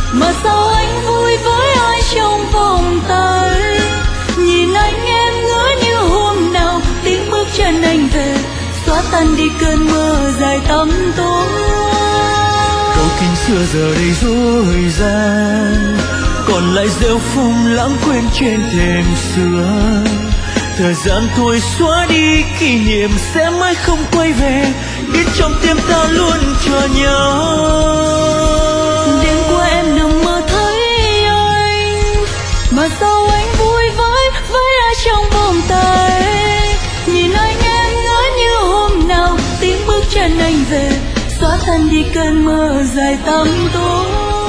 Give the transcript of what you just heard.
Mà sao anh vui với ai trong vòng tay? Nhìn anh em ngỡ như hôm nào tiếng bước chân anh về, xóa tan đi cơn mơ dài tăm tối. Câu kinh xưa giờ đây dối gian, còn lại rêu phong lãng quên trên thềm xưa. Thời gian thôi xóa đi kỷ niệm sẽ mãi không quay về, biết trong tim ta luôn chờ nhau. Đêm qua em nằm mơ thấy anh, mà sao anh vui với ai trong vòng tay? Nhìn anh em ngỡ như hôm nào tiếng bước chân anh về, xóa tan đi cơn mơ dài tăm tối.